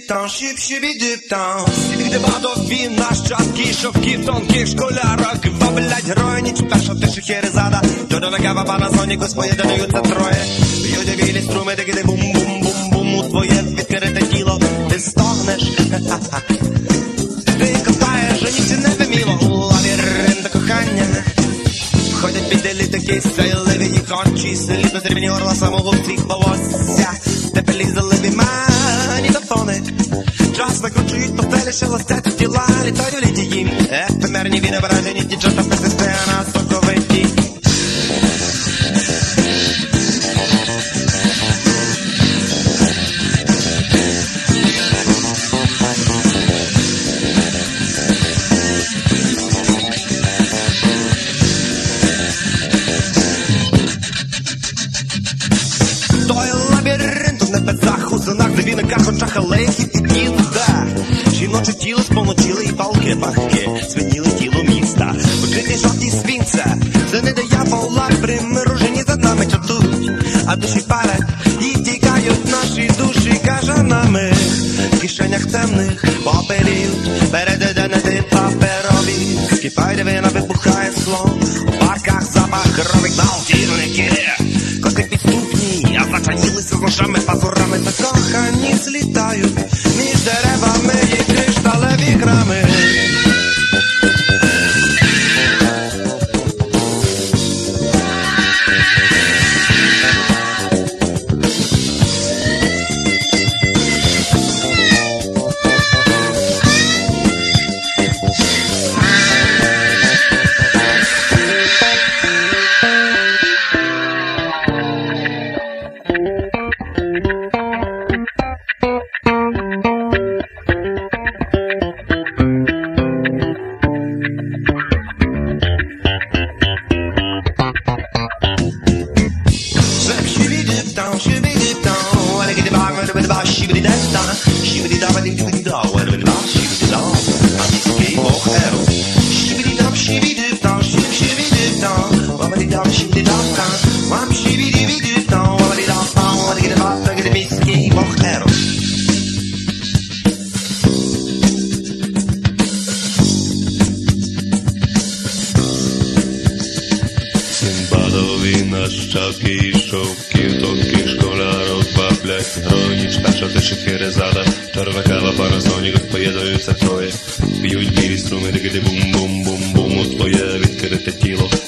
Шибіди-диптам, шиб-шибіди-диптам. Сібіди бадові нащадки шовків тонких школярок. Ваблять герої, ніч перша тиші херезада. Додана кава панасоніку споєднуються троє. Б'ють білі струми, дикиди бум-бум-бум-бум. У твоє відкрите тіло ти стогнеш. Ти копаєш, а ніці не виміло. У лабіринт кохання входять піделі такі стріливі їх очі. Слідно зрівні орла самого в твіх волосся. Тепелі заливі манітофони. Час накручують постелі, шелестять тіла. Літаю літії, ефемерні відображені. Діджата персистена соковиті. На віниках, очах, алеях і під'їзда. Жіноче тіло споночили і палки пахки. Свиніли тіло міста. Викриті жовті свінця. Це не диявола, примирожені за нами чатують. А душі парять і тікають наші душі кажанами. В кишенях темних попеліють. Передеденети паперові. Скипає дивина, вибухає слон. У парках запах крових гвалтівники. Коти підступні, а зачаїлися з ножами, пазурами. Закохані злітають між деревами і кришталеві грами. Naszczaki i szopki, tokich szkolarów, bablek, chronić, tasza też hierezada, czarna kawa, panasonik, odpowiadająca troje. Pijуть білі струми, дикиди бум-бум-бум-бум, у твоє відкрите тіло